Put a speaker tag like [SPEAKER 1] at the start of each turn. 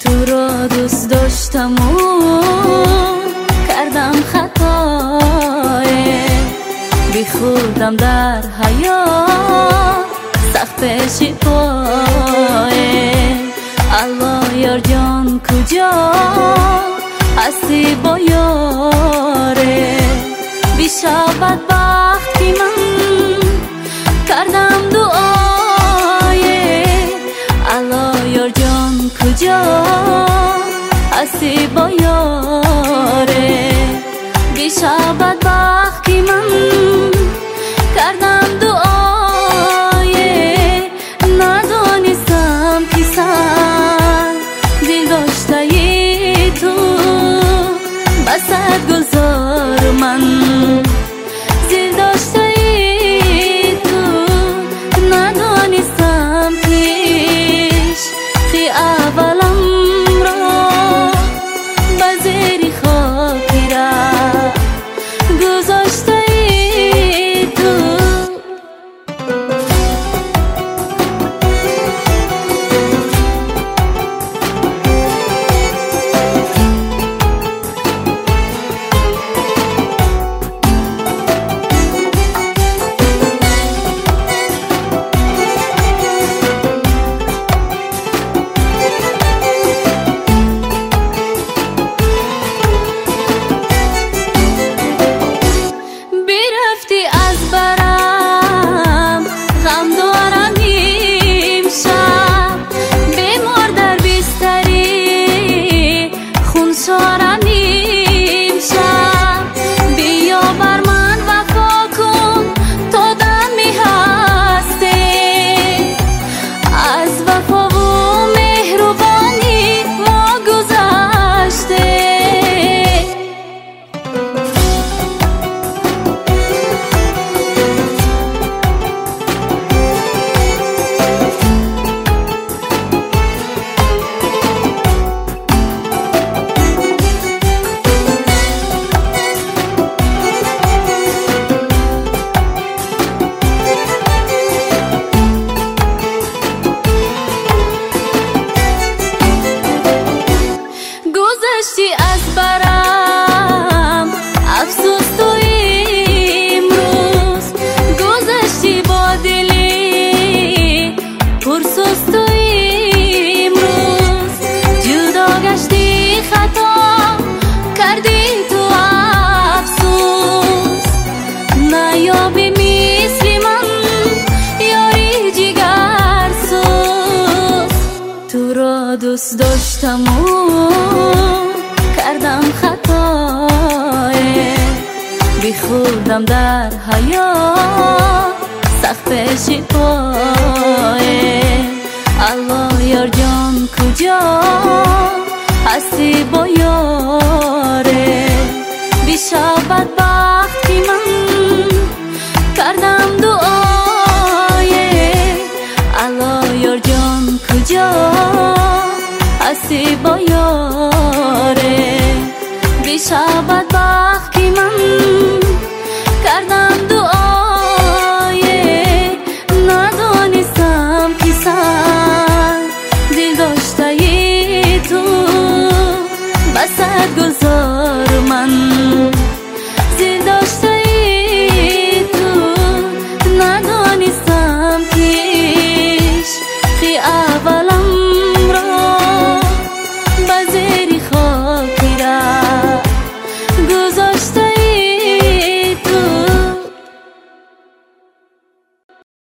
[SPEAKER 1] تو را دوست داشتم و کردم خطای بی خودم در حیات سخت پیش پای. الله یار جان کجا هستی با یاره بیشا بدبختی من کردم دعای. الله یار جان کجا هستی با یاره بیشا بدبختی من کردم دعای. ندانستم که سر دل داشته ای تو بسد گذار من دل داشته ای تو. ندانستم پیش خی اولم را بزیری خاکی را گذاشته ای تو. از برم افسوس تو امروز گذشتی با دلی پرسوز تو امروز جدا گشتی خطا کردی تو افسوس نیابی مثل من یاری جگر سوز. تو را دوست داشتم و کردم خطای بی خودم در حیات سخت پیش پای. الله یار جان کجا هستی با یاره بیشا بدبختی من کردم دعای. الله یار جان کجا هستی با یاره بیشا بدبختی من کردم دعای. ندانستم که سر دل داشته ای تو بسد گذار من